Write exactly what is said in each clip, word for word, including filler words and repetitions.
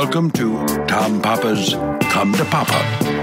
Welcome to Tom Papa's Come to Papa.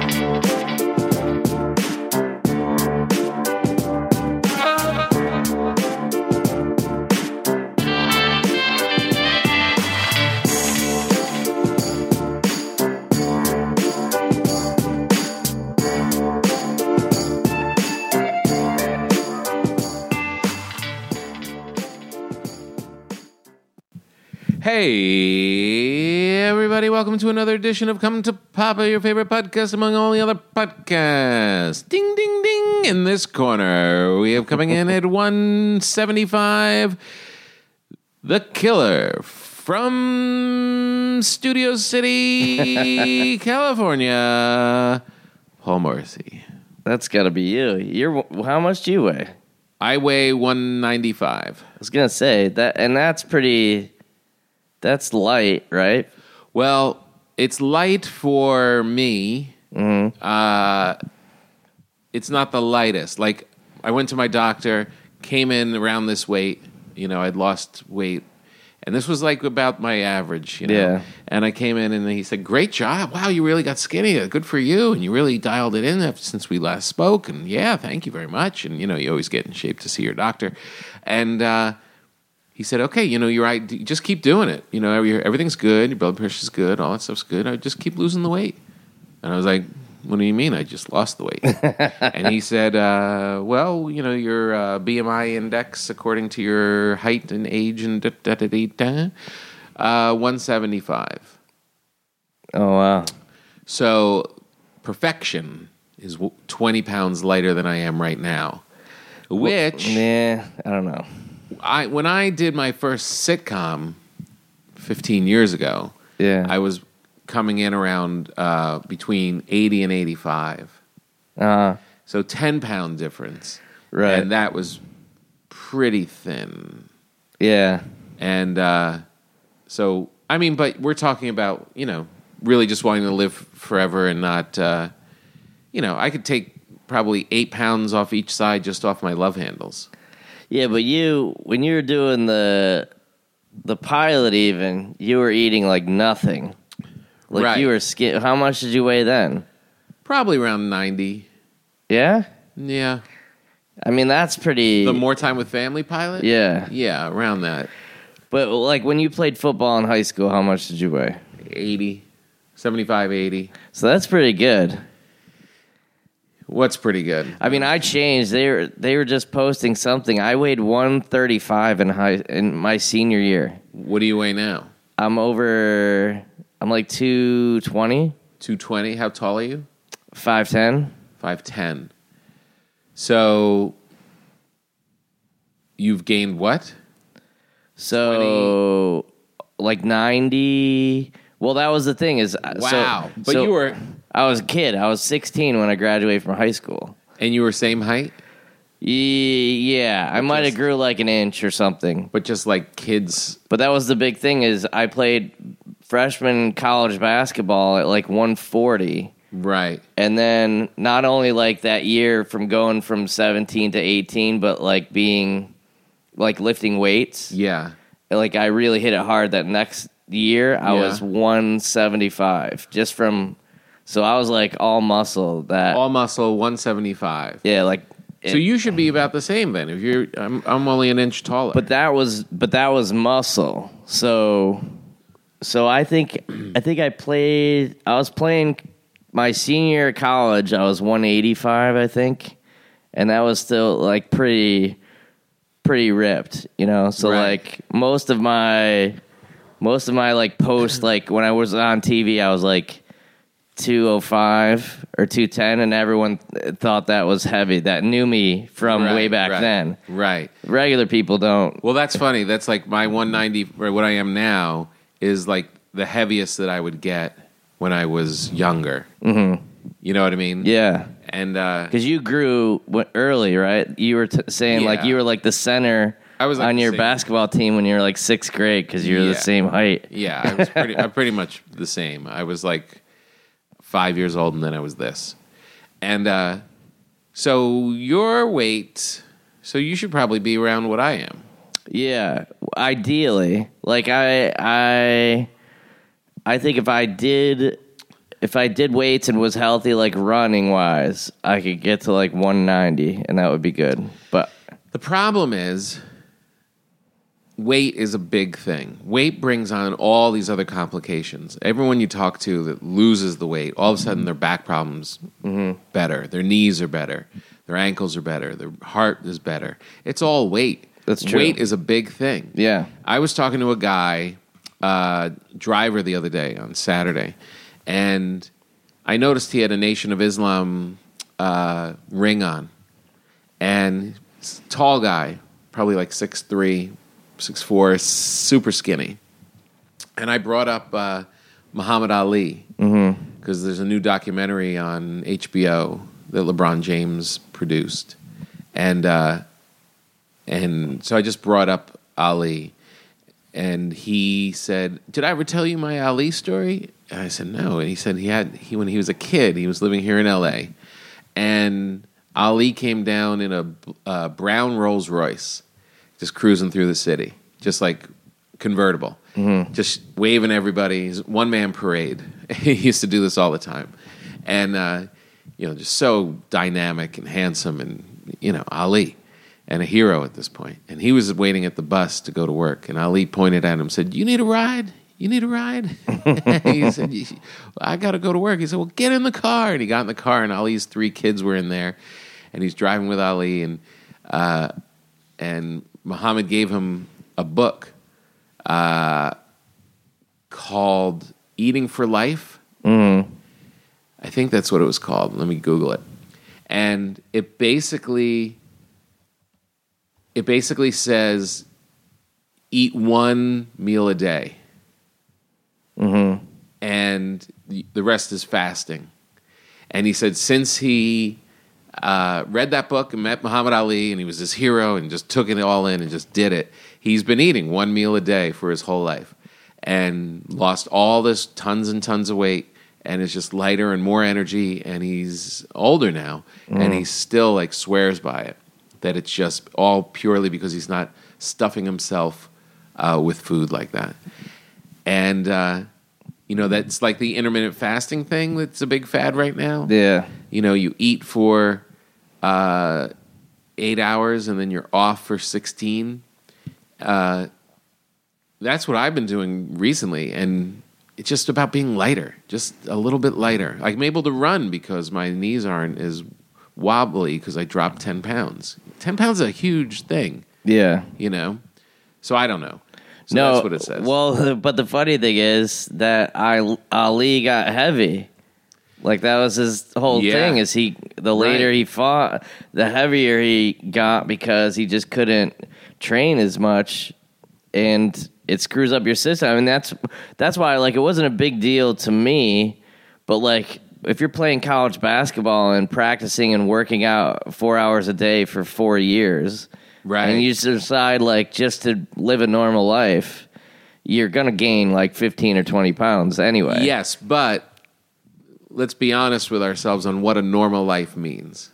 Hey, everybody, welcome to another edition of Come to Papa, your favorite podcast among all the other podcasts. Ding, ding, ding. In this corner, we have coming in at one seventy-five, The Killer from Studio City, California, Paul Morrissey. That's got to be you. You're how much do you weigh? I weigh one ninety-five. I was gonna say that, and that's pretty. That's light, right? Well, it's light for me. Mm-hmm. Uh, it's not the lightest. Like, I went to my doctor, came in around this weight. You know, I'd lost weight. And this was like about my average, you know. Yeah. And I came in and he said, great job. Wow, you really got skinny. Good for you. And you really dialed it in since we last spoke. And yeah, thank you very much. And, you know, you always get in shape to see your doctor. And, uh, he said, okay, you know, you're right. Just keep doing it. You know, everything's good. Your blood pressure's good. All that stuff's good. I just keep losing the weight. And I was like, what do you mean? I just lost the weight. And he said, uh, well, you know, your uh, B M I index, according to your height and age and da da da da, da uh, one seventy-five. Oh, wow. So perfection is twenty pounds lighter than I am right now. Which... Well, yeah, I don't know. I when I did my first sitcom fifteen years ago, yeah, I was coming in around uh, between eighty and eighty-five. Uh-huh. So ten pound difference. Right. And that was pretty thin. Yeah. And uh, so, I mean, but we're talking about, you know, really just wanting to live forever and not, uh, you know, I could take probably eight pounds off each side just off my love handles. Yeah, but you, when you were doing the the pilot even, you were eating like nothing. Like right. you were skin. How much did you weigh then? Probably around ninety. Yeah? Yeah. I mean, that's pretty... The More Time with Family pilot? Yeah. Yeah, around that. But like when you played football in high school, how much did you weigh? eighty. seventy-five, eighty. So that's pretty good. What's pretty good? I mean, I changed. They were they were just posting something. I weighed one thirty-five in high in my senior year. What do you weigh now? I'm over. I'm like two twenty. two twenty. How tall are you? five ten. five ten. So you've gained what? So twenty like ninety. Well, that was the thing is wow. So, but so you were I was a kid. I was sixteen when I graduated from high school. And you were same height? Yeah, I might have grew like an inch or something. But just like kids. But that was the big thing is I played freshman college basketball at like one forty. Right. And then not only like that year from going from seventeen to eighteen, but like being like lifting weights. Yeah. Like I really hit it hard that next year. I yeah. was one seventy-five just from, so I was like all muscle that. All muscle, one seventy-five. Yeah, like. So it, you should be about the same then. If you're, I'm, I'm only an inch taller. But that was, but that was muscle. So, so I think, I think I played. I was playing my senior year of college. I was one eighty-five, I think, and that was still like pretty, pretty ripped, you know. So right. like most of my, most of my like post, like when I was on T V, I was like two oh five or two ten, and everyone thought that was heavy. That knew me from right, way back right, then. Right. Regular people don't. Well, that's funny. That's like my one ninety, or what I am now, is like the heaviest that I would get when I was younger. Mm-hmm. You know what I mean? Yeah. And uh, because you grew early, right? You were t- saying yeah. like you were like the center I was like on your same. basketball team when you were like sixth grade because you were Yeah. the same height. Yeah, I was pretty, I'm pretty much the same. I was like five years old, and then I was this. And uh, so your weight, so you should probably be around what I am. Yeah, ideally, like I, I, I think if I did, if I did weights and was healthy, like running wise, I could get to like one ninety, and that would be good. But The problem is, weight is a big thing. Weight brings on all these other complications. Everyone you talk to that loses the weight, all of a sudden their back problems mm-hmm. better, their knees are better, their ankles are better, their heart is better. It's all weight. That's true. Weight is a big thing. Yeah. I was talking to a guy, uh, driver the other day on Saturday, and I noticed he had a Nation of Islam uh, ring on, and tall guy, probably like six three, six four, super skinny. And I brought up uh, Muhammad Ali because mm-hmm. there's a new documentary on H B O that LeBron James produced. And uh, and so I just brought up Ali. And he said, "Did I ever tell you my Ali story?" And I said, "No." And he said he had he when he was a kid, he was living here in L A, and Ali came down in a uh, brown Rolls Royce, just cruising through the city, just like convertible, mm-hmm. just waving everybody. He's one man parade. He used to do this all the time, and uh, you know, just so dynamic and handsome, and you know, Ali. And a hero at this point. And he was waiting at the bus to go to work. And Ali pointed at him and said, "You need a ride? You need a ride?" He said, "I got to go to work." He said, "Well, get in the car." And he got in the car, and Ali's three kids were in there. And he's driving with Ali. And uh, and Muhammad gave him a book uh, called Eating for Life. Mm. I think that's what it was called. Let me Google it. And it basically... It basically says, eat one meal a day. Mm-hmm. And the rest is fasting. And he said since he uh, read that book and met Muhammad Ali, and he was this hero and just took it all in and just did it, he's been eating one meal a day for his whole life. And lost all this tons and tons of weight, and is just lighter and more energy, and he's older now, mm. and he still like swears by it. That it's just all purely because he's not stuffing himself uh, with food like that. And, uh, you know, that's like the intermittent fasting thing that's a big fad right now. Yeah. You know, you eat for uh, eight hours and then you're off for sixteen. Uh, that's what I've been doing recently. And it's just about being lighter, just a little bit lighter. Like, I'm able to run because my knees aren't as wobbly because I dropped ten pounds. ten pounds is a huge thing. Yeah. You know? So I don't know. So no, that's what it says. Well, but the funny thing is that I, Ali got heavy. Like, that was his whole yeah. thing, is he, the later right. he fought, the heavier he got because he just couldn't train as much, and it screws up your system. I mean, that's, that's why, like, it wasn't a big deal to me, but, like, if you're playing college basketball and practicing and working out four hours a day for four years, right, and you decide, like, just to live a normal life, you're going to gain, like, fifteen or twenty pounds anyway. Yes, but let's be honest with ourselves on what a normal life means.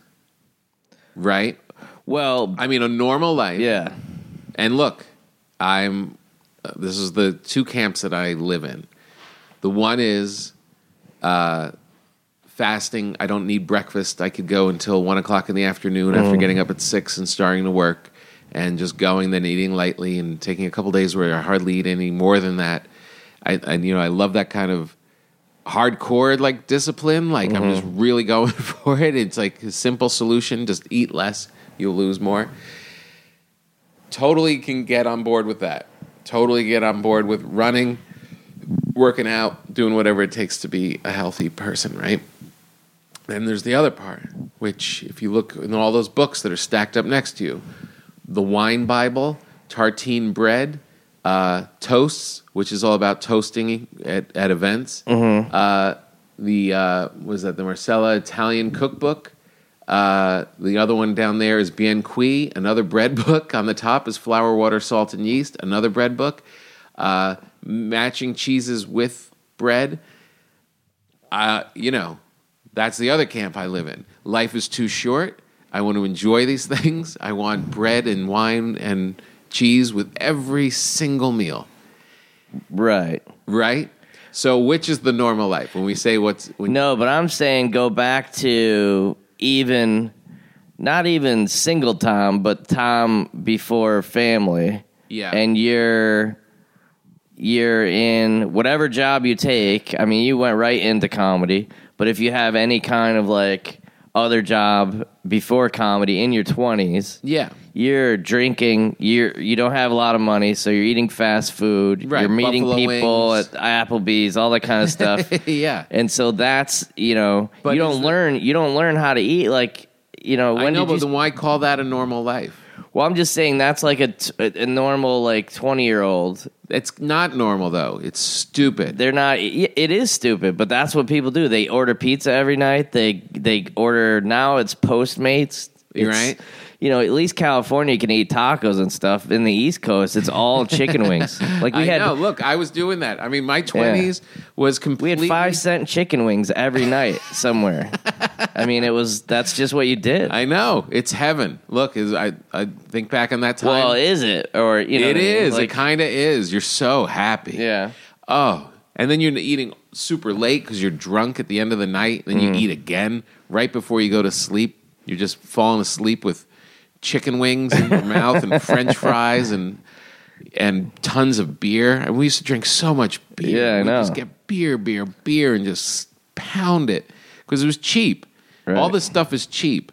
Right? Well, I mean, a normal life. Yeah. And look, I'm, uh, this is the two camps that I live in. The one is, uh, fasting. I don't need breakfast. I could go until one o'clock in the afternoon after getting up at six and starting to work, and just going, then eating lightly and taking a couple days where I hardly eat any more than that. I, and you know, I love that kind of hardcore like discipline. Like mm-hmm. I'm just really going for it. It's like a simple solution: just eat less, you'll lose more. Totally can get on board with that. Totally get on board with running, working out, doing whatever it takes to be a healthy person, right? Then there's the other part, which if you look in all those books that are stacked up next to you, the Wine Bible, Tartine Bread, uh, Toasts, which is all about toasting at, at events, mm-hmm. uh, the, uh, was that the Marcella Italian Cookbook? Uh, the other one down there is Bien Qui, another bread book. On the top is Flour, Water, Salt, and Yeast, another bread book. Uh, matching cheeses with bread. Uh, you know, that's the other camp I live in. Life is too short. I want to enjoy these things. I want bread and wine and cheese with every single meal. Right. Right? So which is the normal life? When we say what's... When No, but I'm saying go back to even, not even single Tom, but Tom before family. Yeah. And you're, you're in whatever job you take. I mean, you went right into comedy. But if you have any kind of like other job before comedy in your twenties, Yeah. you're drinking, you're you don't have a lot of money, so you're eating fast food, Right, you're meeting Buffalo people wings. at Applebee's, all that kind of stuff. Yeah. And so that's, you know, But you is don't the- learn you don't learn how to eat like, you know, when I know, did you but then why call that a normal life? Well, I'm just saying that's like a, t- a normal like twenty-year-old. It's not normal, though. It's stupid. They're not. It is stupid, but that's what people do. They order pizza every night. They they order now. It's Postmates. You're It's- right. You know, at least California can eat tacos and stuff. In the East Coast, it's all chicken wings. Like we I had, know. Look, I was doing that. I mean, my twenties was we completely... had five cent chicken wings every night somewhere. I mean, it was that's just what you did. I know. It's heaven. Look, is I, I think back on that time. well, is it or you know? it what I mean? is. Like, it kind of is. You're so happy. yeah. Oh, and then you're eating super late because you're drunk at the end of the night. Then you eat again right before you go to sleep. You're just falling asleep with chicken wings in your mouth and French fries and and tons of beer. And we used to drink so much beer. Yeah, I We'd know. just get beer, beer, beer, and just pound it because it was cheap. Right. All this stuff is cheap.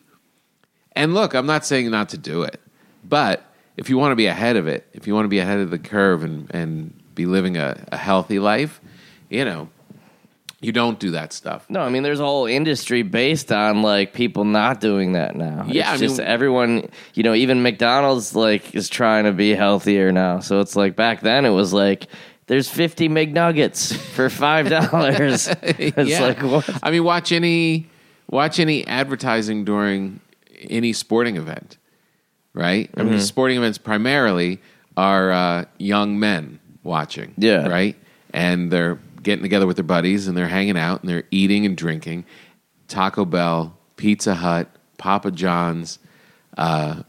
And look, I'm not saying not to do it, but if you want to be ahead of it, if you want to be ahead of the curve and, and be living a, a healthy life, you know, you don't do that stuff. No, I mean, there's a whole industry based on like people not doing that now. Yeah, it's I just mean- everyone. You know, even McDonald's like is trying to be healthier now. So it's like back then it was like there's fifty McNuggets for five dollars. It's Yeah. like what? I mean, watch any watch any advertising during any sporting event, right? I Mm-hmm. mean, sporting events primarily are uh, young men watching, Yeah. right? And they're getting together with their buddies and they're hanging out and they're eating and drinking. Taco Bell, Pizza Hut, Papa John's, uh,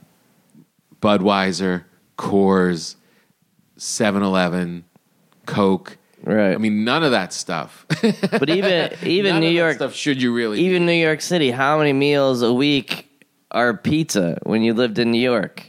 Budweiser, Coors, seven eleven, Coke. Right. I mean, none of that stuff. But even even None New of that York, stuff should you really? even New York City, how many meals a week are pizza when you lived in New York?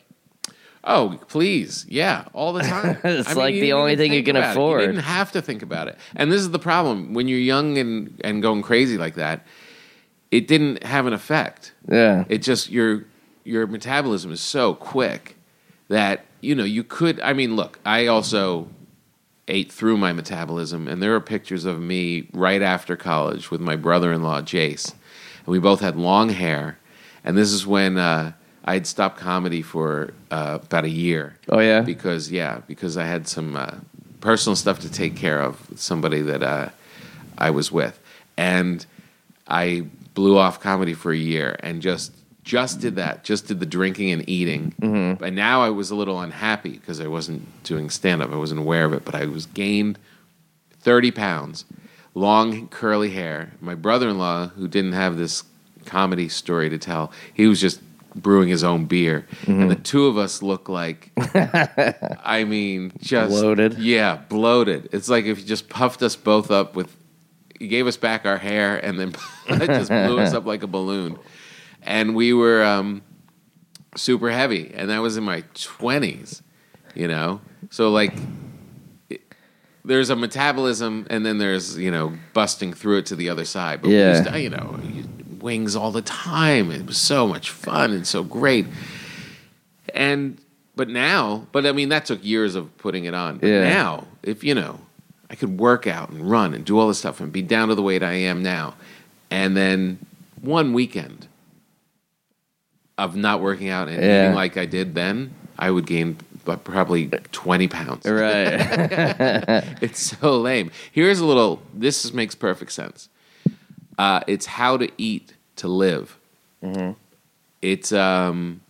Oh, please. Yeah, all the time. It's I like you the didn't only even thing you think can about it. afford. You didn't have to think about it. And this is the problem. When you're young and, and going crazy like that, it didn't have an effect. Yeah. It just, your your metabolism is so quick that, you know, you could, I mean, look, I also ate through my metabolism, and there are pictures of me right after college with my brother-in-law, Jace. And we both had long hair. And this is when uh, I had stopped comedy for uh, about a year. Oh yeah. Because, yeah, because I had some uh, personal stuff to take care of with somebody that uh, I was with. And I blew off comedy for a year and just just did that, just did the drinking and eating. Mm-hmm. And now I was a little unhappy because I wasn't doing stand-up. I wasn't aware of it, but I was gained thirty pounds, long curly hair. My brother-in-law, who didn't have this comedy story to tell, he was just brewing his own beer. Mm-hmm. And the two of us look like, I mean, just... Bloated. Yeah, bloated. It's like if you just puffed us both up with... He gave us back our hair and then just blew us up like a balloon. And we were um, super heavy. And that was in my twenties, you know? So, like, it, there's a metabolism and then there's, you know, busting through it to the other side. But Yeah. we used to, you know, wings all the time. It was so much fun and so great. And, but now, but I mean, that took years of putting it on. But Yeah. now, if, you know, I could work out and run and do all this stuff and be down to the weight I am now. And then one weekend of not working out and Yeah. eating like I did then, I would gain but probably twenty pounds. Right. It's so lame. Here's a little, this is, makes perfect sense. Uh, it's How to Eat to Live. Mm-hmm. It's um,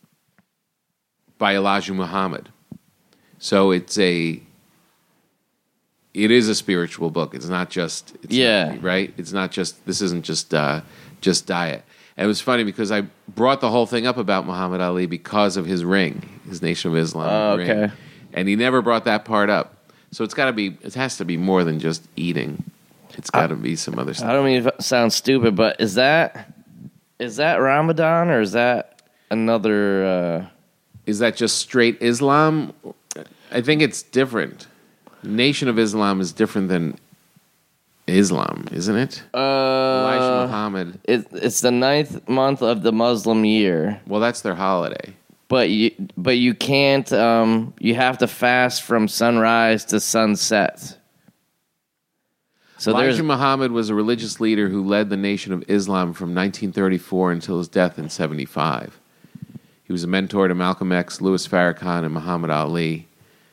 by Elijah Muhammad. So it's a, it is a spiritual book. It's not just, it's Yeah. not, right? It's not just, this isn't just uh, just diet. And it was funny because I brought the whole thing up about Muhammad Ali because of his ring, his Nation of Islam Oh, ring. okay. And he never brought that part up. So it's got to be. It has to be more than just eating. It's got to be some other stuff. I don't mean to sound stupid, but is that is that Ramadan or is that another? Uh... Is that just straight Islam? I think it's different. Nation of Islam is different than Islam, isn't it? Uh, Elijah Muhammad. It, it's the ninth month of the Muslim year. Well, that's their holiday. But you, but you can't. Um, you have to fast from sunrise to sunset. So Elijah there's Muhammad was a religious leader who led the Nation of Islam from nineteen thirty-four until his death in seventy-five. He was a mentor to Malcolm X, Louis Farrakhan, and Muhammad Ali.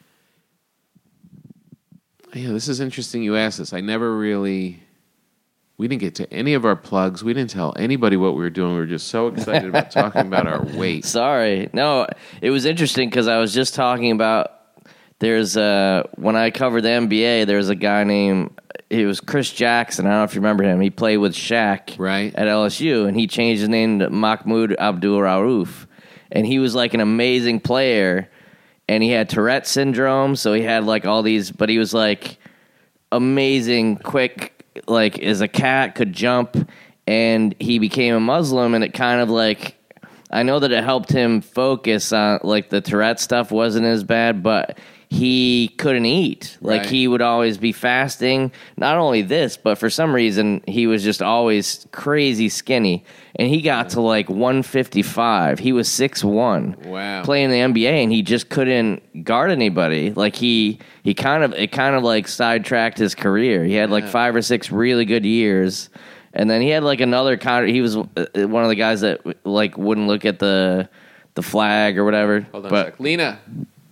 Yeah, this is interesting you asked this. I never really... We didn't get to any of our plugs. We didn't tell anybody what we were doing. We were just so excited about talking about our weight. Sorry. No, it was interesting because I was just talking about... There's a... When I covered the N B A, there was a guy named... It was Chris Jackson. I don't know if you remember him. He played with Shaq right. at L S U, and he changed his name to Mahmoud Abdul-Rauf. And he was like an amazing player, and he had Tourette syndrome, so he had like all these, but he was like amazing, quick, like as a cat, could jump, and he became a Muslim, and it kind of like, I know that it helped him focus on, like the Tourette stuff wasn't as bad, but he couldn't eat. Like, right. he would always be fasting. Not only this, but for some reason, he was just always crazy skinny. And he got to, like, one fifty-five. He was six one. Wow. Playing the N B A, and he just couldn't guard anybody. Like, he he kind of, it kind of, like, sidetracked his career. He had, like, Yeah. five or six really good years. And then he had, like, another kind of, he was one of the guys that, like, wouldn't look at the the flag or whatever. Hold on but, a sec. Lena,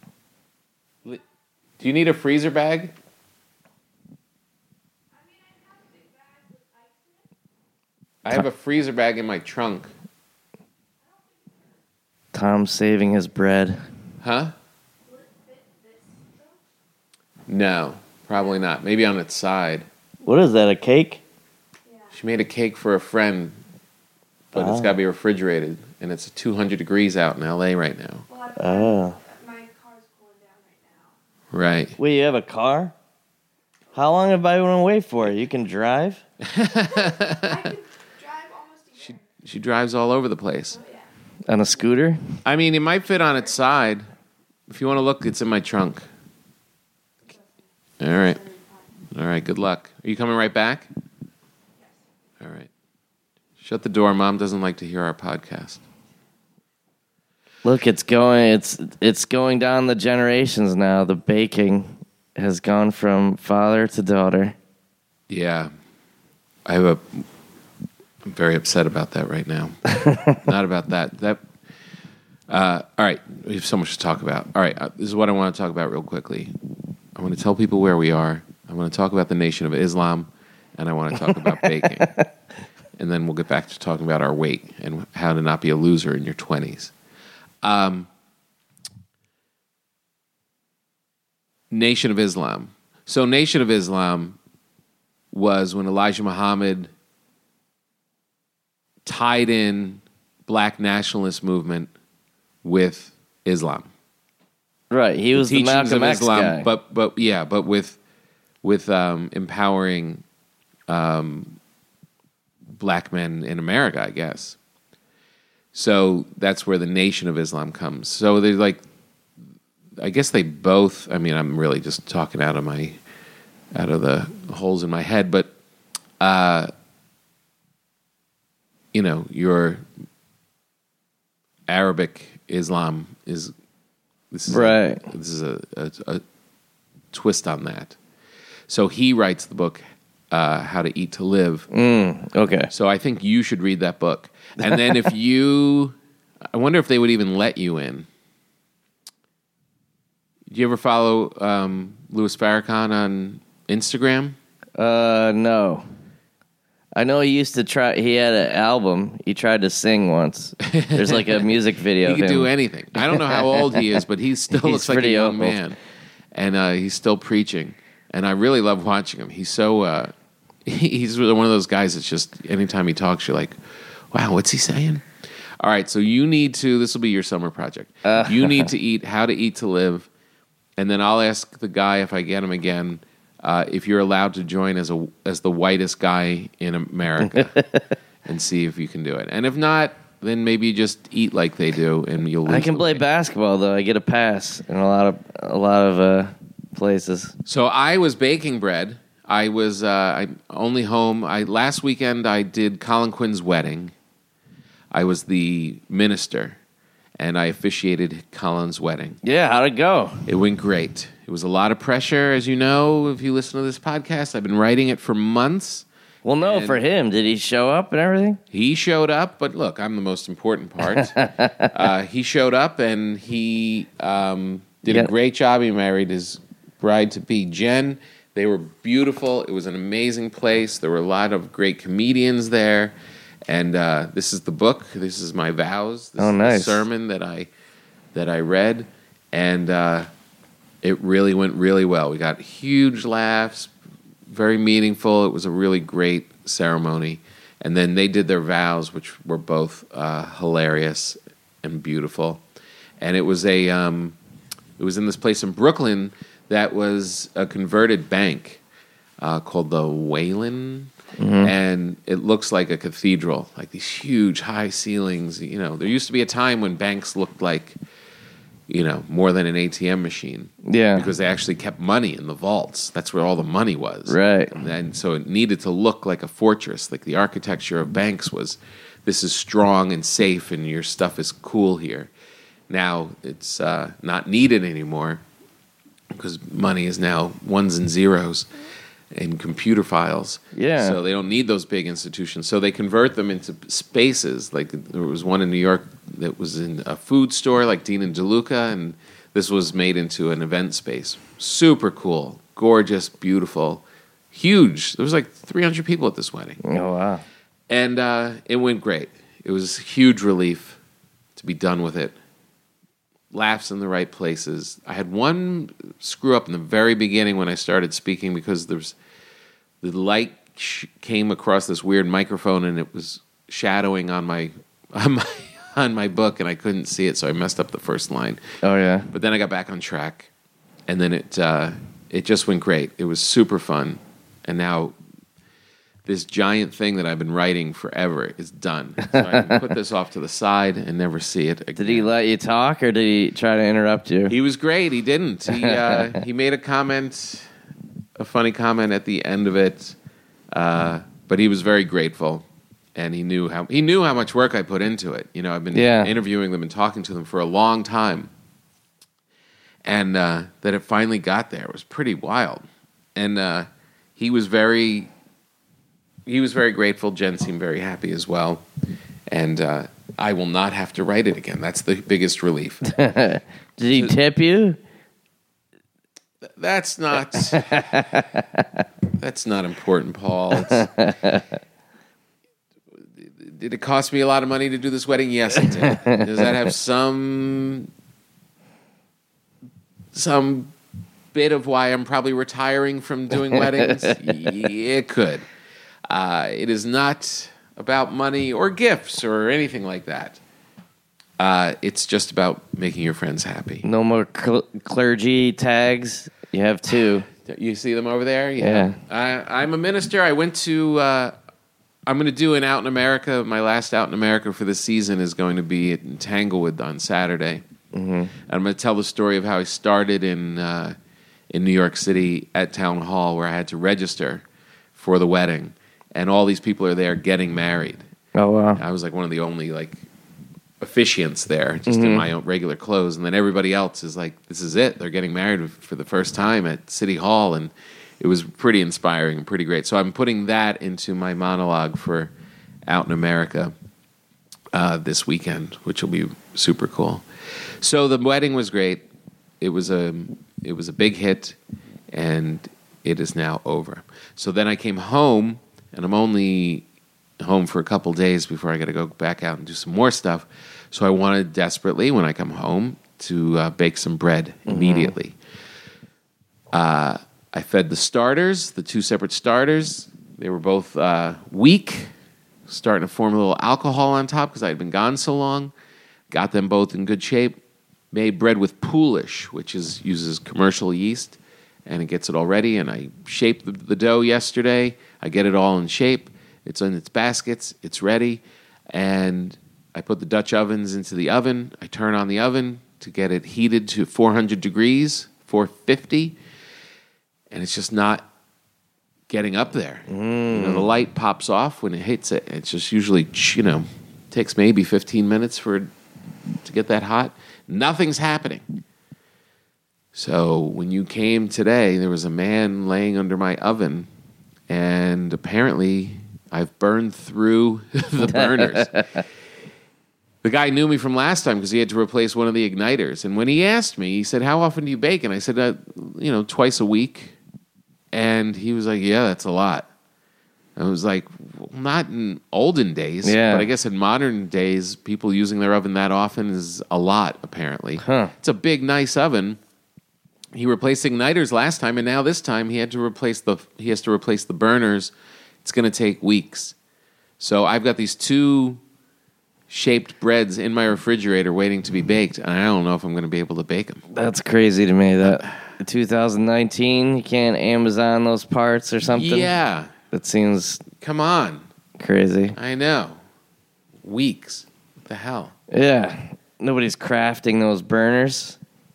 do you need a freezer bag? I have a freezer bag in my trunk. Tom's saving his bread. Huh? No, probably not. Maybe on its side. What is that, a cake? She made a cake for a friend, but it's Oh. got to be refrigerated, and it's two hundred degrees out in L A right now. Oh. My car's cooling down right now. Right. Wait, you have a car? How long have I been wait for? You can drive? I could drive almost a She year. she drives all over the place. Oh, yeah. On a scooter? I mean, it might fit on its side. If you want to look, it's in my trunk. All right. All right, good luck. Are you coming right back? All right. Shut the door. Mom doesn't like to hear our podcast. Look, it's going it's it's going down the generations now. The baking has gone from father to daughter. Yeah. I have a... I'm very upset about that right now. Not about that. That... Uh, all right. We have so much to talk about. All right. Uh, this is what I want to talk about real quickly. I want to tell people where we are. I want to talk about the Nation of Islam, and I want to talk about baking. And then we'll get back to talking about our weight and how to not be a loser in your twenties. Um, Nation of Islam. So Nation of Islam was when Elijah Muhammad tied in black nationalist movement with Islam. Right, he was the Teachings Malcolm of X Islam, guy. but but yeah, but with with um, empowering um, black men in America, I guess. So that's where the Nation of Islam comes. So they're like, I guess they both. I mean, I'm really just talking out of my out of the holes in my head, but uh, you know, your Arabic Islam is. This is Right. A, this is a, a, a twist on that. So he writes the book, uh, How to Eat to Live. Mm, okay. So I think you should read that book. And then if you... I wonder if they would even let you in. Do you ever follow um, Louis Farrakhan on Instagram? Uh, no. I know he used to try. He had an album. He tried to sing once. There's like a music video. He of could him. do anything. I don't know how old he is, but he still He's looks like a pretty young old. man. And uh, he's still preaching. And I really love watching him. He's so... Uh, he's one of those guys that's just... Anytime he talks, you're like, wow, what's he saying? All right, so you need to... This will be your summer project. Uh. You need to eat How to Eat to Live. and then I'll ask the guy if I get him again uh, if you're allowed to join as a as the whitest guy in America, and see if you can do it. And if not, then maybe you just eat like they do, and you'll. Lose I can the play weight. basketball though. I get a pass in a lot of a lot of uh, places. So I was baking bread. I was uh, I only home. I last weekend I did Colin Quinn's wedding. I was the minister, and I officiated Colin's wedding. Yeah, how'd it go? It went great. It was a lot of pressure, as you know, if you listen to this podcast. I've been writing it for months. Well, no, And- for him, did he show up and everything? He showed up, but look, I'm the most important part. uh, he showed up, and he um, did Yeah. a great job. He married his bride-to-be, Jen. They were beautiful. It was an amazing place. There were a lot of great comedians there. And uh, this is the book. This is my vows. This Oh, is nice. the sermon that I that I read, and uh, it really went really well. We got huge laughs, very meaningful. It was a really great ceremony. And then they did their vows, which were both uh, hilarious and beautiful. And it was a um, it was in this place in Brooklyn that was a converted bank uh, called the Wayland. And it looks like a cathedral, like these huge high ceilings. You know, there used to be a time when banks looked like, you know, more than an A T M machine. Yeah. Because they actually kept money in the vaults. That's where all the money was. Right. And so it needed to look like a fortress. Like the architecture of banks was, this is strong and safe and your stuff is cool here. Now it's uh, not needed anymore because money is now ones and zeros in computer files. Yeah. So they don't need those big institutions. So they convert them into spaces. Like there was one in New York that was in a food store like Dean and DeLuca, and this was made into an event space. Super cool, gorgeous, beautiful, huge. There was like three hundred people at this wedding. Oh, wow. And uh, it went great. It was a huge relief to be done with it. Laughs in the right places. I had one screw up in the very beginning when I started speaking because there's the light sh- came across this weird microphone and it was shadowing on my on my on my book and I couldn't see it, so I messed up the first line. Oh, yeah. But then I got back on track, and then it uh, it just went great. It was super fun, and now this giant thing that I've been writing forever is done. So I can put this off to the side and never see it again. Did he let you talk, or did he try to interrupt you? He was great. He didn't. He uh, he made a comment, a funny comment at the end of it, uh, but he was very grateful, and he knew how he knew how much work I put into it. You know, I've been Yeah. interviewing them and talking to them for a long time, and uh, that it finally got there was pretty wild. And uh, he was very he was very grateful. Jen seemed very happy as well, and uh, I will not have to write it again. That's the biggest relief. Did he tip you? That's not. That's not important, Paul. It's- did it cost me a lot of money to do this wedding? Yes, it did. Does that have some some bit of why I'm probably retiring from doing weddings? It could. Uh, it is not about money or gifts or anything like that. Uh, it's just about making your friends happy. No more cl- clergy tags. You have two. You see them over there? Yeah. I, I'm a minister. I went to, uh, I'm going to do an Out in America. My last Out in America for this season is going to be in Tanglewood on Saturday. Mm-hmm. And I'm going to tell the story of how I started in, uh, in New York City at Town Hall where I had to register for the wedding. And all these people are there getting married. Oh, wow. I was like one of the only like officiants there, just in my own regular clothes, and then everybody else is like, "This is it. They're getting married for the first time at City Hall," and it was pretty inspiring and pretty great. So I'm putting that into my monologue for Out in America uh, this weekend, which will be super cool. So the wedding was great. It was a it was a big hit, and it is now over. So then I came home, and I'm only home for a couple days before I got to go back out and do some more stuff. So I wanted desperately, when I come home, to uh, bake some bread immediately. Uh, I fed the starters, the two separate starters. They were both uh, weak, starting to form a little alcohol on top because I had been gone so long. Got them both in good shape. made bread with Poolish, which is uses commercial yeast, and it gets it all ready. And I shaped the, the dough yesterday. I get it all in shape. It's in its baskets. It's ready. And I put the Dutch ovens into the oven. I turn on the oven to get it heated to four hundred degrees, four fifty, and it's just not getting up there. Mm. You know, the light pops off when it hits it. It's just usually, you know, takes maybe fifteen minutes for it to get that hot. Nothing's happening. So when you came today, there was a man laying under my oven, and apparently I've burned through the burners. The guy knew me from last time because he had to replace one of the igniters. And when he asked me, he said, how often do you bake? And I said, uh, you know, twice a week. And he was like, yeah, that's a lot. I was like, well, not in olden days. Yeah. But I guess in modern days, people using their oven that often is a lot, apparently. Huh. It's a big, nice oven. He replaced igniters last time, and now this time he had to replace the he has to replace the burners. It's going to take weeks. So I've got these two shaped breads in my refrigerator waiting to be baked, and I don't know if I'm going to be able to bake them. That's crazy to me. That two thousand nineteen, you can't Amazon those parts or something? Yeah. That seems Come on. crazy. I know. Weeks. What the hell? Yeah. Nobody's crafting those burners.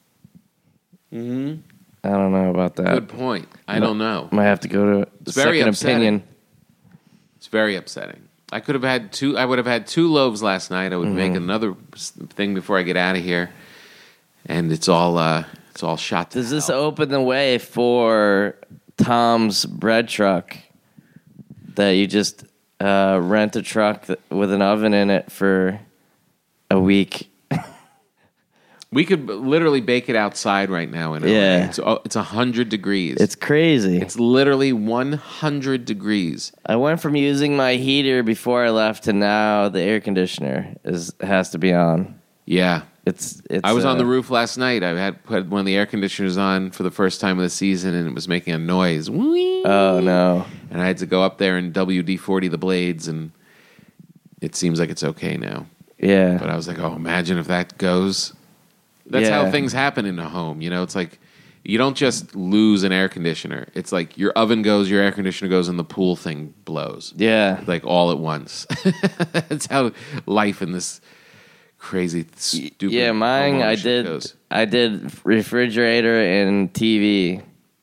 Mm-hmm. I don't know about that. Good point. I don't know. Might have to go to a It's very second upsetting. opinion. It's very upsetting. I could have had two. I would have had two loaves last night. I would Mm-hmm. make another s- thing before I get out of here, and it's all uh, it's all shot. To Does this hell. open the way for Tom's bread truck? That you just uh, rent a truck th- with an oven in it for a week? We could b- literally bake it outside right now. In L A. Yeah. it's oh, it's a hundred degrees. It's crazy. it's literally one hundred degrees. I went from using my heater before I left to now the air conditioner is has to be on. Yeah, It's it's. I was uh, on the roof last night. I had put one of the air conditioners on for the first time of the season, and it was making a noise. Whee! Oh no! And I had to go up there and W D forty the blades, and it seems like it's okay now. Yeah. But I was like, oh, imagine if that goes. That's how Yeah. things happen in a home. You know, it's like you don't just lose an air conditioner. It's like your oven goes, your air conditioner goes, and the pool thing blows. Yeah. Like all at once. That's how life in this crazy, stupid. Yeah, mine. I homeownership did. goes. I did refrigerator and T V.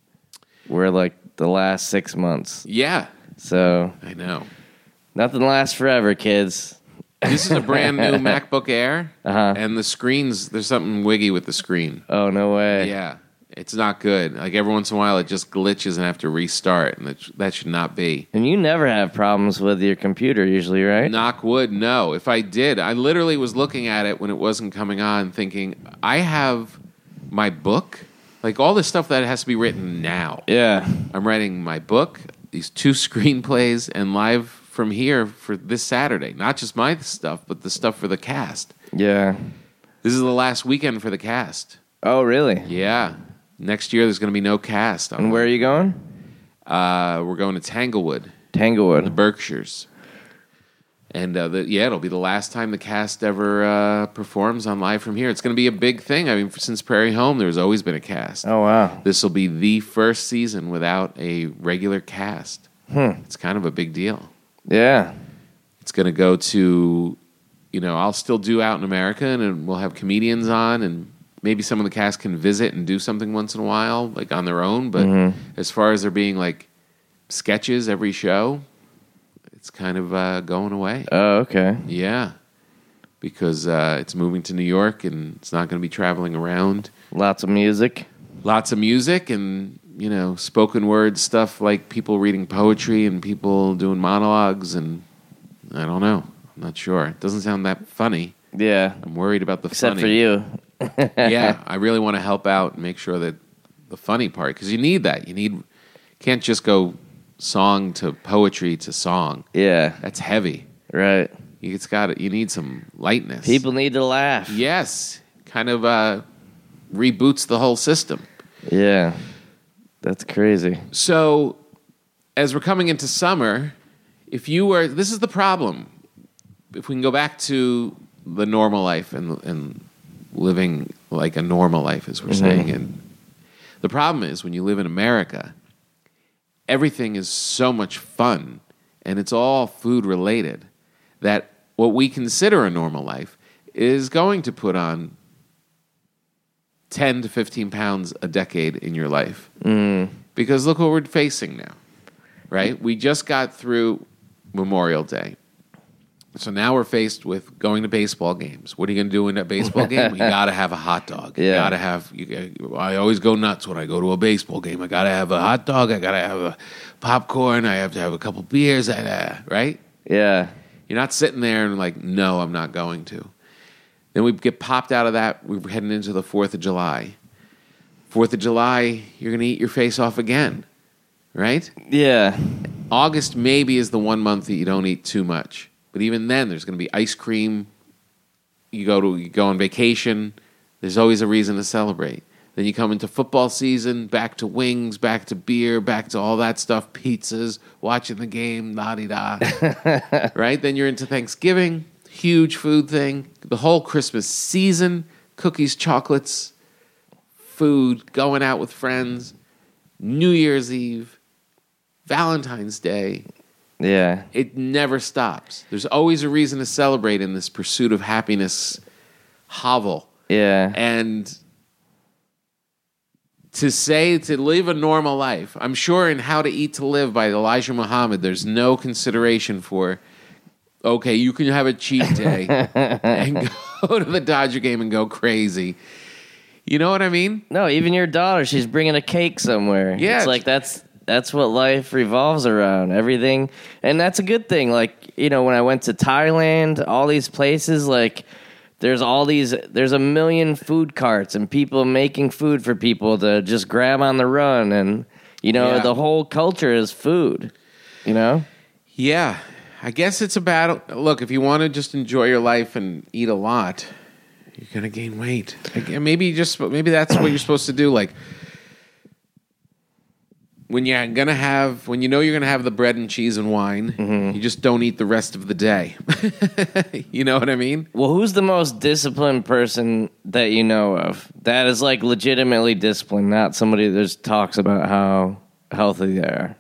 Were like the last six months. Yeah, So I know. nothing lasts forever, kids. This is a brand new MacBook Air, Uh-huh. and the screens, there's something wiggy with the screen. Oh no way. Yeah, it's not good. Like every once in a while, it just glitches and I have to restart, and that, that should not be. And you never have problems with your computer usually, right? Knock wood, no. If I did, I literally was looking at it when it wasn't coming on, thinking, I have my book, like all this stuff that has to be written now. Yeah. I'm writing my book, these two screenplays, and live from here for this Saturday. Not just my stuff, but the stuff for the cast. Yeah. This is the last weekend for the cast. Oh really? Yeah. Next year, there's going to be no cast. And where are you going? Uh, we're going to Tanglewood, Tanglewood. the Berkshires. And uh, the, yeah, it'll be the last time the cast ever uh, performs on Live From Here. It's going to be a big thing. I mean, since Prairie Home, there's always been a cast. Oh wow. This will be the first season without a regular cast. Hmm. It's kind of a big deal. Yeah. It's going to go to, you know, I'll still do Out in America, and we'll have comedians on, and maybe some of the cast can visit and do something once in a while, like on their own. But Mhm. as far as there being like sketches every show, it's kind of uh, going away. Oh okay. Yeah, because uh, it's moving to New York, and it's not going to be traveling around. Lots of music. Lots of music and, you know, spoken word stuff, like people reading poetry and people doing monologues, and I don't know. I'm not sure. It doesn't sound that funny. Yeah. I'm worried about the Except funny. for you. Yeah, I really want to help out and make sure that the funny part, because you need that. You need can't just go song to poetry to song. Yeah. That's heavy. Right. You- It's got you need some lightness. People need to laugh. yes, kind of uh, reboots the whole system. Yeah. That's crazy. So, as we're coming into summer, if you were, this is the problem. If we can go back to the normal life and and living like a normal life, as we're Mhm. saying. And the problem is when you live in America, everything is so much fun and it's all food related that what we consider a normal life is going to put on ten to fifteen pounds a decade in your life. Mm. Because look what we're facing now, right? We just got through Memorial Day. So now we're faced with going to baseball games. What are you going to do in that baseball game? You got to have a hot dog. You Yeah. got to have. You, I always go nuts when I go to a baseball game. I got to have a hot dog. I got to have a popcorn. I have to have a couple beers. Uh, right? Yeah. You're not sitting there and like, no, I'm not going to. Then we get popped out of that. We're heading into the Fourth of July. Fourth of July, you're going to eat your face off again, right? Yeah. August maybe is the one month that you don't eat too much. But even then, there's going to be ice cream. You go to you go on vacation. There's always a reason to celebrate. Then you come into football season, back to wings, back to beer, back to all that stuff, pizzas, watching the game, la-di-da. Right? Then you're into Thanksgiving, huge food thing. The whole Christmas season, cookies, chocolates, food, going out with friends, New Year's Eve, Valentine's Day. Yeah. It never stops. There's always a reason to celebrate in this pursuit of happiness hovel. Yeah. And to say, to live a normal life, I'm sure in How to Eat to Live by Elijah Muhammad, there's no consideration for, okay, you can have a cheat day and go to the Dodger game and go crazy. You know what I mean? No, even your daughter, she's bringing a cake somewhere. Yeah. It's like that's that's what life revolves around. Everything. And that's a good thing. Like, you know, when I went to Thailand, all these places, like there's all these there's a million food carts and people making food for people to just grab on the run, and you know, Yeah. the whole culture is food. You know? Yeah. I guess it's about, look, if you want to just enjoy your life and eat a lot, you're going to gain weight. Like, maybe you just maybe that's what you're supposed to do. Like, when you're gonna have, when you know you're gonna have the bread and cheese and wine, Mm-hmm. you just don't eat the rest of the day. You know what I mean? Well, who's the most disciplined person that you know of that is like legitimately disciplined, not somebody that just talks about how healthy they are?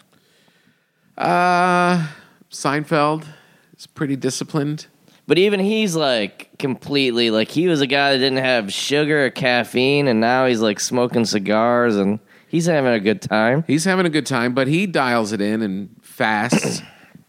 Uh, Seinfeld is pretty disciplined. But even he's like completely, like he was a guy that didn't have sugar or caffeine, and now he's like smoking cigars and he's having a good time. He's having a good time, but he dials it in and fasts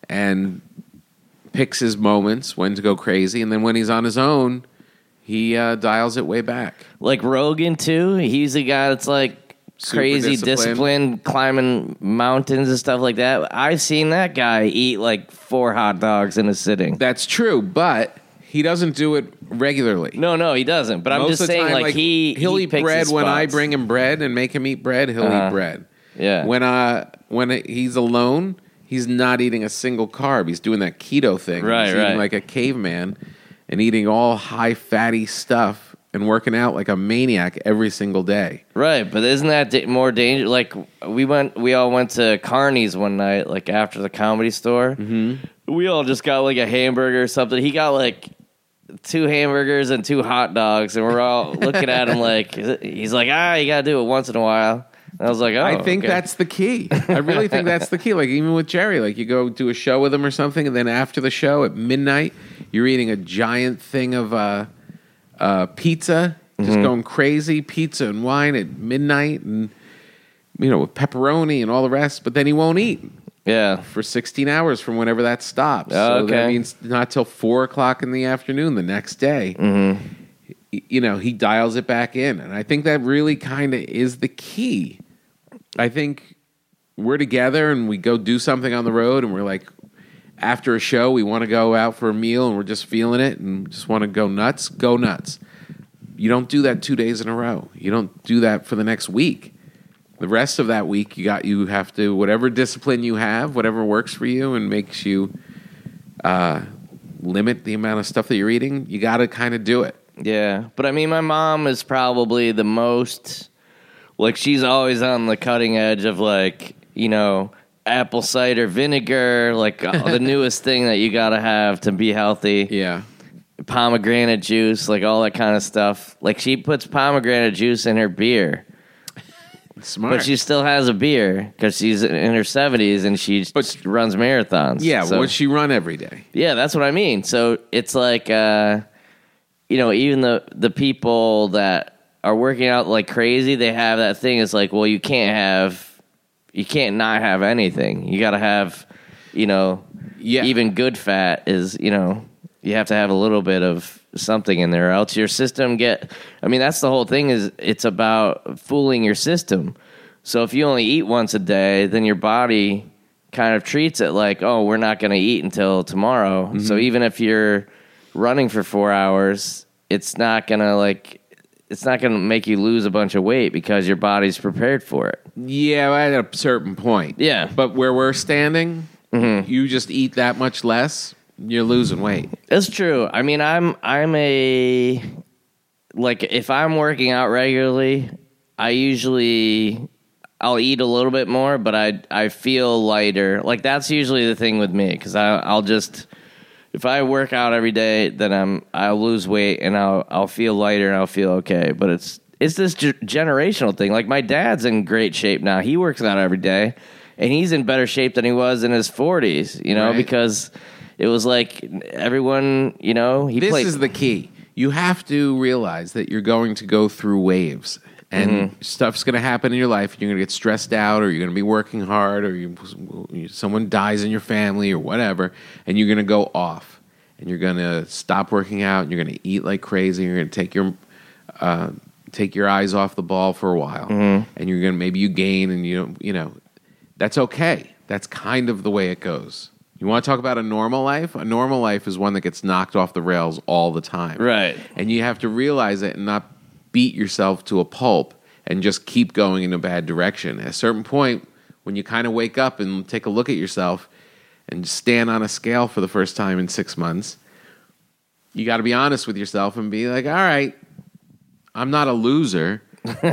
and picks his moments when to go crazy. And then when he's on his own, he uh, dials it way back. Like Rogan too, he's a guy that's like Super crazy disciplined. disciplined, climbing mountains and stuff like that. I've seen that guy eat like four hot dogs in a sitting. That's true, but he doesn't do it regularly. No, no, he doesn't. But I'm Most just of the saying, time, like, he he'll he eat picks bread his when I spots. bring him bread and make him eat bread. He'll Uh-huh. eat bread. Yeah. When uh when he's alone, he's not eating a single carb. He's doing that keto thing. Right, he's right. eating like a caveman and eating all high fatty stuff and working out like a maniac every single day. Right, but isn't that da- more dangerous? Like we went, we all went to Carney's one night, like after the Comedy Store. Mm-hmm. We all just got like a hamburger or something. He got like two hamburgers and two hot dogs, and we're all looking at him like he's like, ah, you gotta do it once in a while. And I was like, oh, I think okay. that's the key. I really think that's the key. Like even with Jerry, like you go do a show with him or something, and then after the show at midnight, you're eating a giant thing of uh, uh, pizza, just Mm-hmm. going crazy, pizza and wine at midnight, and you know with pepperoni and all the rest. But then he won't eat yeah. for sixteen hours from whenever that stops. Oh, so that okay. means not till four o'clock in the afternoon the next day. Mm-hmm. Y- You know, he dials it back in. And I think that really kind of is the key. I think we're together and we go do something on the road and we're like, after a show, we want to go out for a meal and we're just feeling it and just want to go nuts. Go nuts. You don't do that two days in a row. You don't do that for the next week. The rest of that week, you got you have to, whatever discipline you have, whatever works for you and makes you uh, limit the amount of stuff that you're eating, you got to kind of do it. Yeah, but I mean, my mom is probably the most, like, she's always on the cutting edge of, like, you know, apple cider vinegar, like, uh, the newest thing that you gotta have to be healthy. Yeah. pomegranate juice, like all that kind of stuff. Like she puts pomegranate juice in her beer, Smart. but she still has a beer because she's in her seventies and she But- runs marathons. yeah, so, would she run every day? yeah, that's what I mean. So it's like, uh, you know, even the the people that are working out like crazy, they have that thing. It's like, well, you can't have, you can't not have anything. You got to have, you know, Yeah. even good fat is, you know, you have to have a little bit of something in there, or else your system get. I mean, that's the whole thing. Is it's about fooling your system. So if you only eat once a day, then your body kind of treats it like, oh, we're not going to eat until tomorrow. Mm-hmm. So even if you're running for four hours, it's not going to like. It's not going to make you lose a bunch of weight because your body's prepared for it. Yeah, at a certain point. Yeah. But where we're standing, you just eat that much less, you're losing weight. That's true. I mean, I'm I'm a like if I'm working out regularly, I usually I'll eat a little bit more, but I I feel lighter. Like that's usually the thing with me because I I'll just if I work out every day, then I'm I'll lose weight and I'll I'll feel lighter and I'll feel okay. But it's it's this ge- generational thing. Like my dad's in great shape now. He works out every day, and he's in better shape than he was in his forties. You know, Right. because it was like everyone. You know, he This played. is the key. You have to realize that you're going to go through waves. And Mm-hmm. stuff's going to happen in your life. You're going to get stressed out, or you're going to be working hard, or you, someone dies in your family, or whatever, and you're going to go off, and you're going to stop working out, and you're going to eat like crazy. You're going to take your uh, take your eyes off the ball for a while, Mm-hmm. and you're going to maybe you gain, and you don't, you know, that's okay. That's kind of the way it goes. You want to talk about a normal life? A normal life is one that gets knocked off the rails all the time, Right. And you have to realize it and not beat yourself to a pulp and just keep going in a bad direction. At a certain point, when you kind of wake up and take a look at yourself and stand on a scale for the first time in six months, you got to be honest with yourself and be like, all right, I'm not a loser.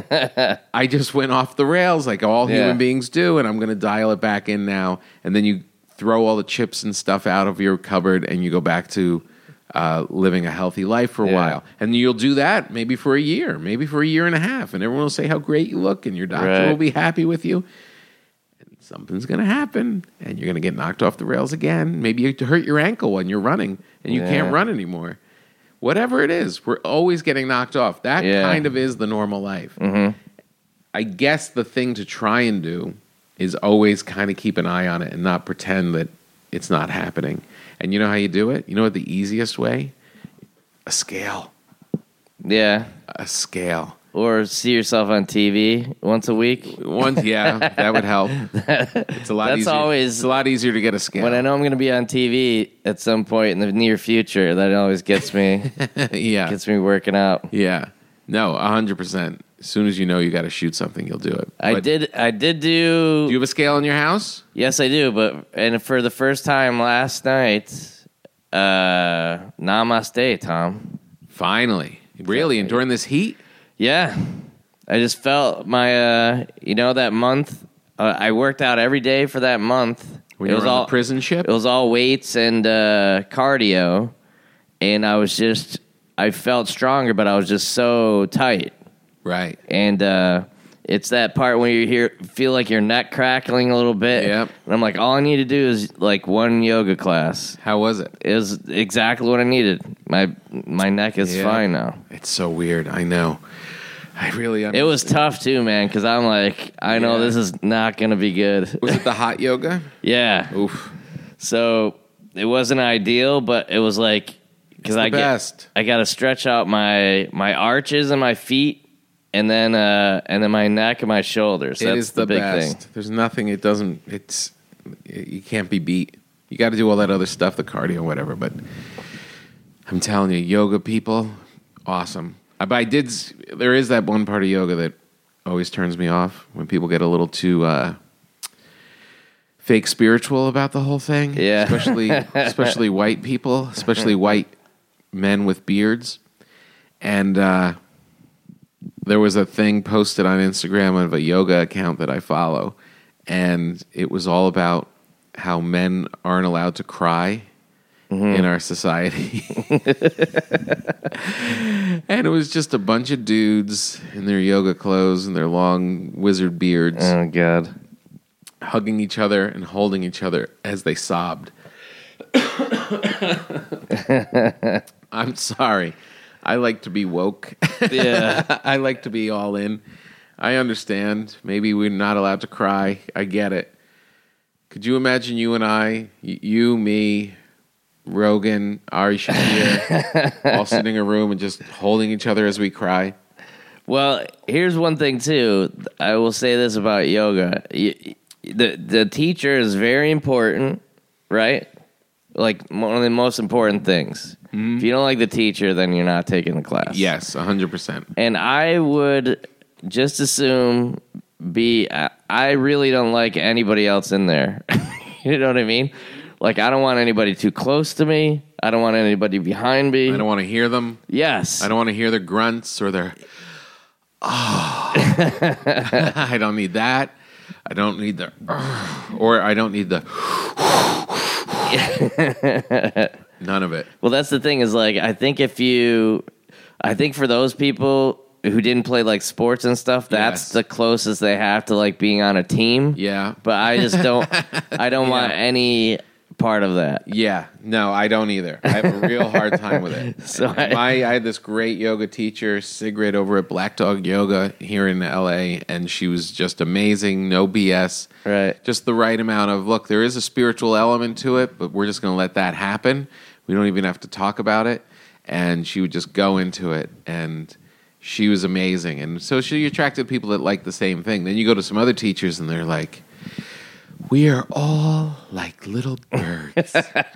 I just went off the rails like all Yeah. human beings do, and I'm going to dial it back in now. And then you throw all the chips and stuff out of your cupboard and you go back to uh, living a healthy life for a Yeah. while. And you'll do that maybe for a year, maybe for a year and a half. And everyone will say how great you look, and your doctor Right. will be happy with you. And something's going to happen, and you're going to get knocked off the rails again. Maybe you hurt your ankle when you're running, and you Yeah. can't run anymore. Whatever it is, we're always getting knocked off. That Yeah. kind of is the normal life. Mm-hmm. I guess the thing to try and do is always kind of keep an eye on it and not pretend that it's not happening. And you know how you do it? You know what the easiest way? A scale. Yeah. A scale. Or see yourself on T V once a week. One, yeah, that would help. It's a lot That's easier. always- it's a lot easier to get a scale. When I know I'm going to be on T V at some point in the near future, that always gets me yeah, gets me working out. yeah. No, a hundred percent. As soon as you know you got to shoot something, you'll do it. I But did. I did do. Do you have a scale in your house? Yes, I do. But and for the first time last night, uh, namaste, Tom. Finally, really, and during this heat. Yeah, I just felt my. Uh, you know that month. Uh, I worked out every day for that month. When it you was were on all the prison ship? It was all weights and uh, cardio, and I was just. I felt stronger, but I was just so tight. Right. And uh, it's that part when you hear feel like your neck crackling a little bit. Yep. And I'm like, all I need to do is like one yoga class. How was it? It was exactly what I needed. My my neck is Yeah. fine now. It's so weird. I know. I really It was tough too, man, because I'm like, I know Yeah. this is not going to be good. Was it the hot yoga? Yeah. Oof. So it wasn't ideal, but it was like because the I best. get I got to stretch out my my arches and my feet. And then, uh, and then my neck and my shoulders. It That's is the, big best. thing. There's nothing. It doesn't. It's. You can't be beat. You got to do all that other stuff, the cardio, whatever. But I'm telling you, yoga people, awesome. Uh, But I did. s- There is that one part of yoga that always turns me off when people get a little too uh, fake spiritual about the whole thing. Yeah. Especially, especially white people, especially white men with beards, and. Uh, There was a thing posted on Instagram of a yoga account that I follow, and it was all about how men aren't allowed to cry in our society. And it was just a bunch of dudes in their yoga clothes and their long wizard beards Oh God. hugging each other and holding each other as they sobbed. I'm sorry. I like to be woke. Yeah. I like to be all in. I understand. Maybe we're not allowed to cry. I get it. Could you imagine you and I, y- you, me, Rogan, Ari Shafir, all sitting in a room and just holding each other as we cry? Well, here's one thing too. I will say this about yoga: Y- the the teacher is very important, right? Like one of the most important things. If you don't like the teacher, then you're not taking the class. Yes, one hundred percent. And I would just assume be. I I really don't like anybody else in there. You know what I mean? Like I don't want anybody too close to me. I don't want anybody behind me. I don't want to hear them. Yes. I don't want to hear their grunts or their, oh. I don't need that. I don't need the, or I don't need the, none of it. Well, that's the thing is like, I think if you, I think for those people who didn't play like sports and stuff, that's Yes. the closest they have to like being on a team. Yeah. But I just don't, I don't want Yeah. any part of that. Yeah, no, I don't either. I have a real hard time with it. So And I- my, I had this great yoga teacher, Sigrid, over at Black Dog Yoga here in L A, and she was just amazing, no B S. Right. Just the right amount of, look, there is a spiritual element to it, but we're just going to let that happen. We don't even have to talk about it. And she would just go into it, and she was amazing. And so she attracted people that like the same thing. Then you go to some other teachers, and they're like, we are all like little birds.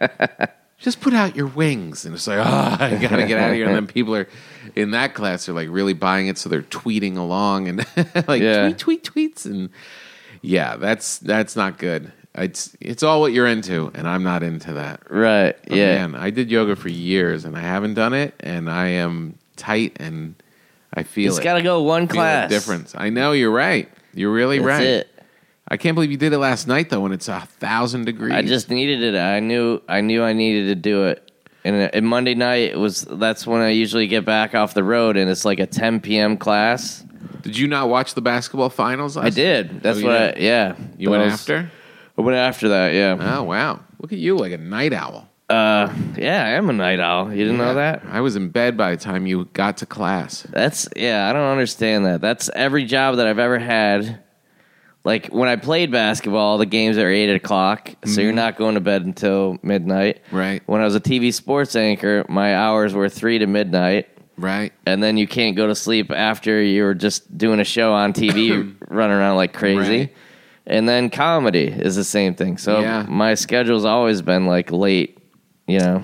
Just put out your wings. And it's like, oh, I got to get out of here. And then people are in that class are like really buying it. So they're tweeting along and like Yeah. tweet, tweet, tweets. And yeah, that's that's not good. It's it's all what you're into. And I'm not into that. Right. But yeah. man, I did yoga for years and I haven't done it. And I am tight and I feel It's it. got to go one Feel class. the difference. I know, you're right. You're really That's right. it. I can't believe you did it last night though, when it's a thousand degrees. I just needed it. I knew. I knew I needed to do it. And, and Monday night was. That's when I usually get back off the road, and it's like a ten p.m. class. Did you not watch the basketball finals? Last I did. That's Oh, you what. did? I, yeah. You That went was- after? I went after that. Yeah. Oh wow! Look at you, like a night owl. Uh. Yeah. I am a night owl. You didn't know Yeah. that? I was in bed by the time you got to class. That's. Yeah. I don't understand that. That's every job that I've ever had. Like when I played basketball, the games are eight o'clock, so you're not going to bed until midnight. Right. When I was a T V sports anchor, my hours were three to midnight. Right. And then you can't go to sleep after you're just doing a show on T V, running around like crazy. Right. And then comedy is the same thing. So Yeah. my schedule's always been like late, you know.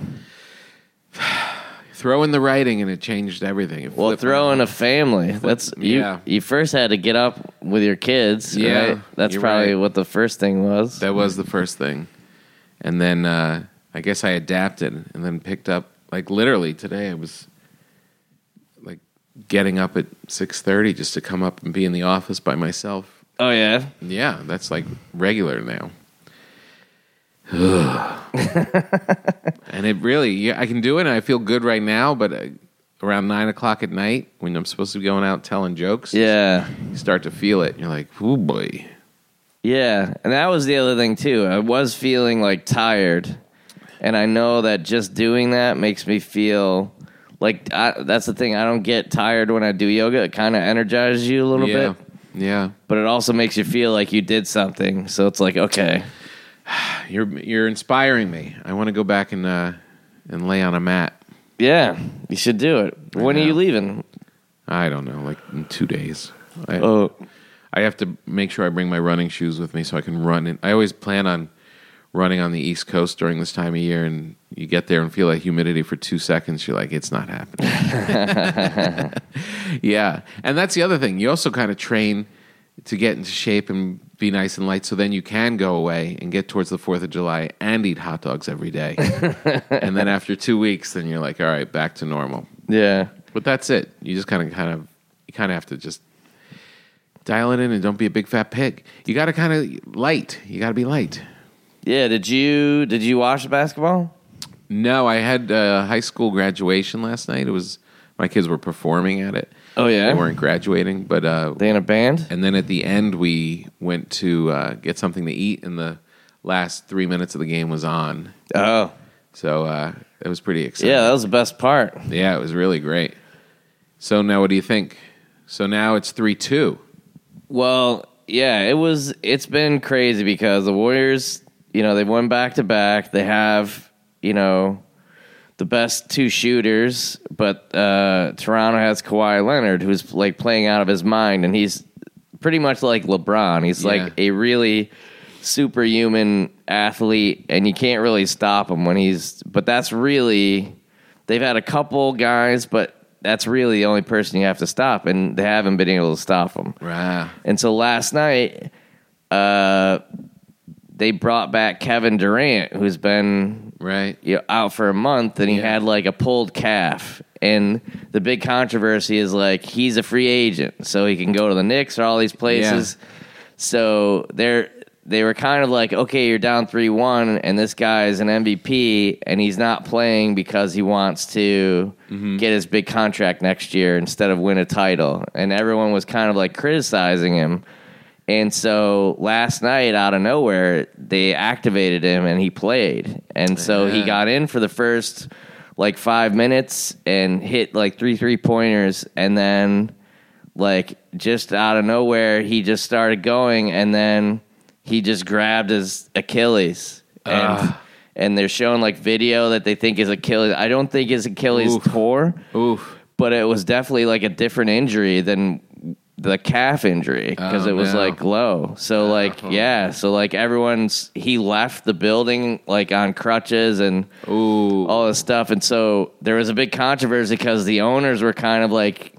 Throw in the writing and it changed everything. It Well, flipped throw my in a life. family. That's you. yeah. You first had to get up with your kids. Yeah, right? That's you're probably right. what the first thing was. That was the first thing, and then uh, I guess I adapted and then picked up. Like literally today, I was like getting up at six thirty just to come up and be in the office by myself. Oh yeah. Yeah, that's like regular now. And it really, yeah, I can do it, and I feel good right now. But uh, around nine o'clock at night, when I'm supposed to be going out telling jokes, Yeah. you start to feel it. You're like, oh boy. Yeah, and that was the other thing too. I was feeling like tired, and I know that just doing that makes me feel like I, that's the thing. I don't get tired when I do yoga. It kind of energizes you a little Yeah, bit, yeah. but it also makes you feel like you did something. So it's like, okay, You're you're inspiring me. I want to go back and uh, and lay on a mat. yeah, you should do it. When are know. you leaving? I don't know, like in two days. I, Oh, I have to make sure I bring my running shoes with me so I can run. And I always plan on running on the East Coast during this time of year, and you get there and feel that humidity for two seconds. You're like, it's not happening. Yeah, and that's the other thing. You also kind of train to get into shape and be nice and light, so then you can go away and get towards the fourth of July and eat hot dogs every day. And then after two weeks, then you're like, all right, back to normal. yeah. But that's it. You just kind of, kind of, you kind of have to just dial it in and don't be a big fat pig. You got to kind of light. You got to be light. Yeah, did you did you watch the basketball? No, I had uh, high school graduation last night. It was my kids were performing at it. Oh yeah, They weren't graduating, but uh, they in a band. and then at the end we went to uh, get something to eat, and the last three minutes of the game was on. Oh So uh, it was pretty exciting. yeah, that was the best part. Yeah, it was really great. So now what do you think? So now it's three two. Well, yeah, it was. It's been crazy because the Warriors, you know, they've won back to back. They have, you know, the best two shooters, but uh, Toronto has Kawhi Leonard, who's like playing out of his mind, and he's pretty much like LeBron. He's Yeah. like a really superhuman athlete, and you can't really stop him when he's. But that's really, they've had a couple guys, but that's really the only person you have to stop, and they haven't been able to stop him. Wow. And so last night, uh, they brought back Kevin Durant, who's been Right. you know, out for a month, and he Yeah. had like a pulled calf. And the big controversy is like he's a free agent, so he can go to the Knicks or all these places. So they're they were kind of like, okay, you're down three one, and this guy's an M V P, and he's not playing because he wants to get his big contract next year instead of win a title. And everyone was kind of like criticizing him. And so last night, out of nowhere, they activated him and he played. And so he Yeah. got in for the first like five minutes and hit like three three pointers. And then, like, just out of nowhere, he just started going. And then he just grabbed his Achilles. And, Ugh. and they're showing like video that they think his Achilles. I don't think his Achilles Oof. tore, Oof. but it was definitely like a different injury than the calf injury because Oh, it was no. like low. So like yeah, so like everyone's he left the building like on crutches and Ooh. all this stuff, and so there was a big controversy because the owners were kind of like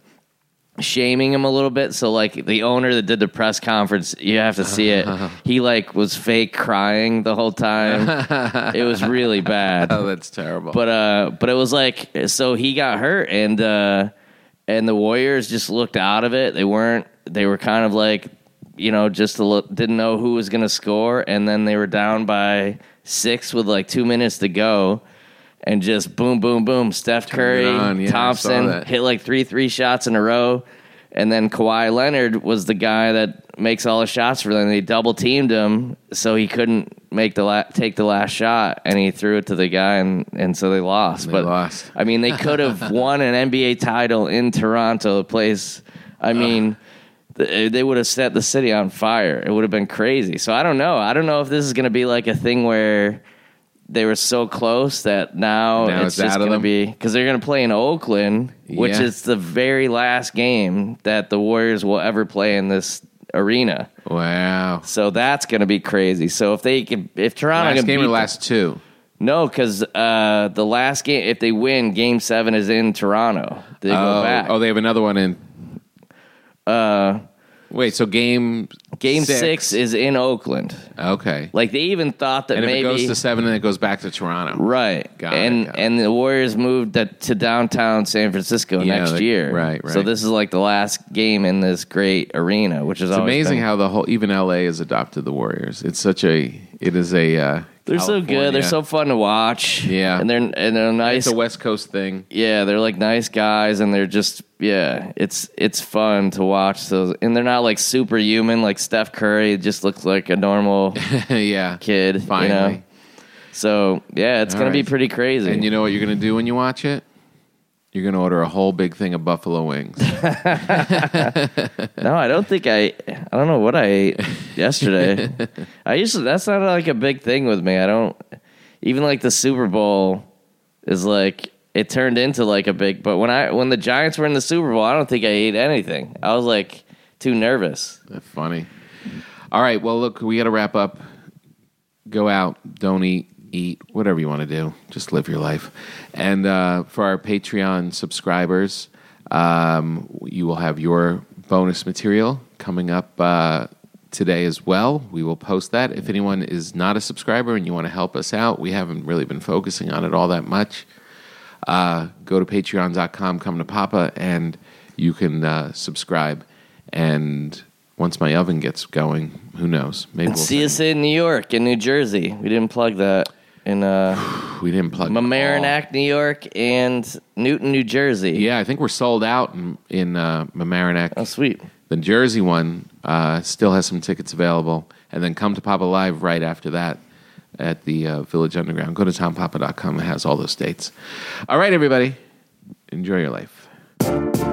shaming him a little bit. So like the owner that did the press conference, you have to see it. He like was fake crying the whole time. It was really bad. Oh, that's terrible. But uh, but it was like so he got hurt, and uh, and the Warriors just looked out of it. They weren't. They were kind of like, you know, just a li- didn't know who was going to score, and then they were down by six with like two minutes to go, and just boom, boom, boom. Steph Curry, it on. Yeah, I saw Thompson that. hit like three three shots in a row, and then Kawhi Leonard was the guy that makes all the shots for them. They double teamed him, so he couldn't make the la- take the last shot, and he threw it to the guy, and, and so they lost. They but lost. I mean, they could have won an N B A title in Toronto, a place. I mean, th- they would have set the city on fire. It would have been crazy. So I don't know. I don't know if this is going to be like a thing where they were so close that now, Now it's, it's just out of going to them? be because they're going to play in Oakland, which Yeah. is the very last game that the Warriors will ever play in this arena. Wow. So that's going to be crazy. So if they can, if Toronto Last can game beat or them- last two? no, because uh, the last game, if they win, Game Seven is in Toronto. They go oh, back. oh, they have another one in. uh, Wait, so game game six. is in Oakland. Okay. Like they even thought that And if maybe it goes to seven, then it goes back to Toronto. right, Got it, and got it. and the Warriors moved that to downtown San Francisco Yeah, next like- year. right, So right. this is like the last game in this great arena, which is It's always amazing been- how the whole even L A has adopted the Warriors. It's such a it is a uh, they're so good. They're California- so fun to watch. Yeah. and they're and they're nice. It's a West Coast thing. Yeah, they're like nice guys, and they're just yeah, it's it's fun to watch. So and they're not like superhuman like Steph Curry. It just looks like a normal Yeah. kid. Finally. You know? So yeah, it's All gonna be right. pretty crazy. And you know what you're gonna do when you watch it? You're gonna order a whole big thing of buffalo wings. no, I don't think I. I don't know what I ate yesterday. I usually that's not like a big thing with me. I don't even like the Super Bowl is like it turned into like a big. But when I when the Giants were in the Super Bowl, I don't think I ate anything. I was like too nervous. That's funny. All right, well look, we gotta wrap up. Go out, don't eat, eat, whatever you want to do. Just live your life. And uh, for our Patreon subscribers, um, you will have your bonus material coming up uh, today as well. We will post that. If anyone is not a subscriber and you want to help us out, we haven't really been focusing on it all that much. Uh, go to patreon dot com, come to Papa, and you can uh, subscribe. And once my oven gets going, who knows? Maybe And we'll see send- us in New York and New Jersey. We didn't plug that. in uh, We didn't plug them all. Mamaroneck, New York, and Newton, New Jersey. Yeah, I think we're sold out in, in uh, Mamaroneck. Oh, sweet. The Jersey one uh, still has some tickets available. And then Come to Papa Live right after that at the uh, Village Underground. Go to tom papa dot com. It has all those dates. All right, everybody. Enjoy your life.